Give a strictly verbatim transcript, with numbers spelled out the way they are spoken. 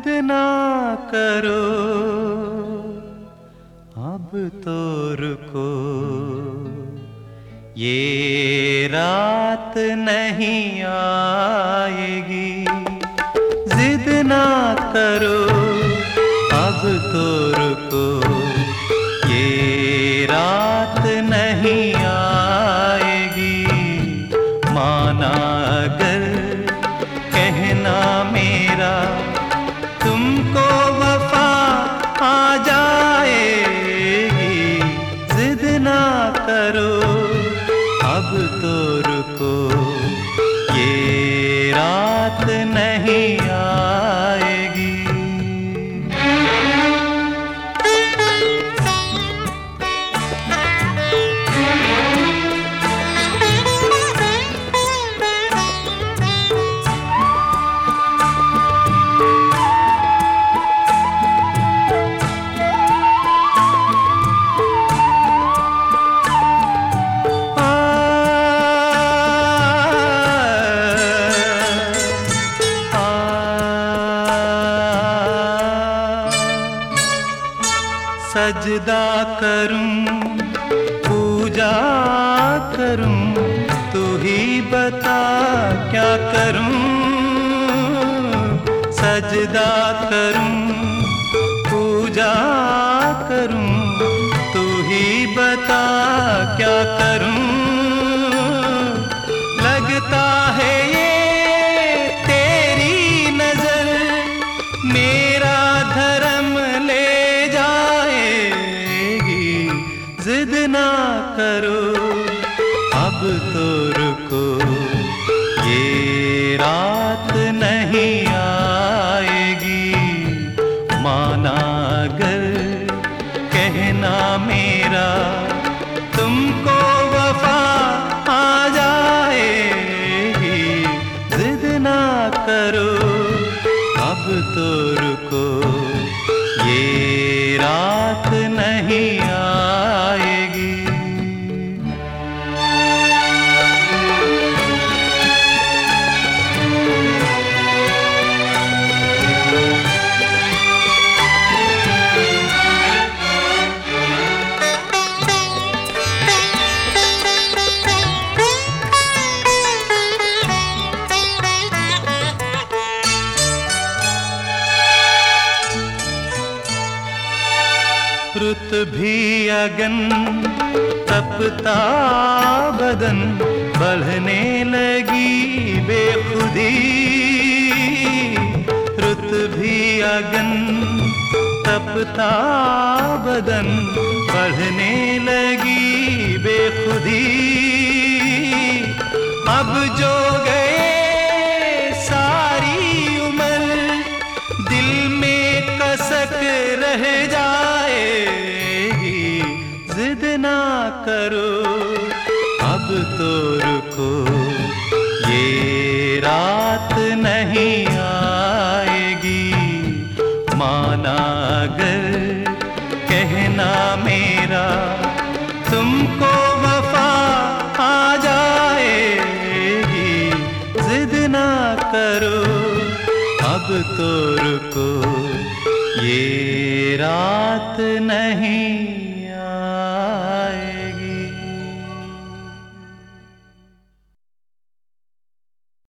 जिद ना करो अब तो रुको, ये रात नहीं आएगी। जिद ना करो अब तो रुको, ये रात नहीं आएगी। माना अगर कहना मेरा, तुमको वफा आ जाएगी। जिद ना करो अब तो रुको, ये रात नहीं आएगी। सजदा करूं पूजा करूं, तू ही बता क्या करूं। सजदा करूं पूजा करूं, तू ही बता क्या करूं। लगता है ये तेरी नजर मेरा धर्म ले जिद ना करो अब तो रुको, ये रात नहीं आएगी। माना अगर कहना मेरा, तुमको वफा आ जाएगी। जिद ना करो अब तो रुको, ये रात नहीं आएगी। रुत भी अगन तपता बदन, बढ़ने लगी बेखुदी। रुत भी अगन तपता बदन, बढ़ने लगी बेखुदी। अब जो गए सारी उम्र दिल में कसक रह जाएगी। जिद ना करो अब तो रुको, ये रात नहीं आएगी। माना अगर कहना मेरा, तुमको वफा आ जाएगी। जिद ना करो अब तो रुको, ये रात नहीं